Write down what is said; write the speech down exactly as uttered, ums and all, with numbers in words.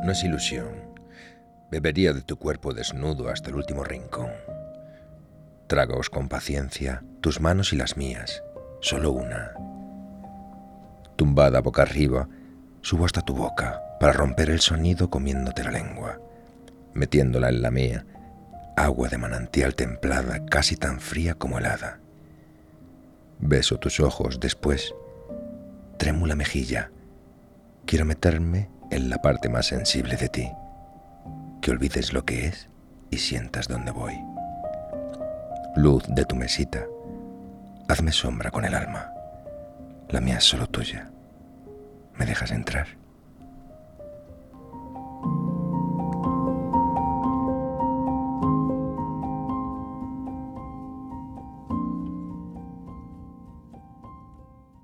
no es ilusión. Bebería de tu cuerpo desnudo hasta el último rincón. Trágaos con paciencia tus manos y las mías, solo una. Tumbada boca arriba, subo hasta tu boca para romper el sonido comiéndote la lengua, metiéndola en la mía, agua de manantial templada, casi tan fría como helada. Beso tus ojos, después, trémula mejilla. Quiero meterme en la parte más sensible de ti, que olvides lo que es y sientas dónde voy. Luz de tu mesita, hazme sombra con el alma. La mía es solo tuya. ¿Me dejas entrar?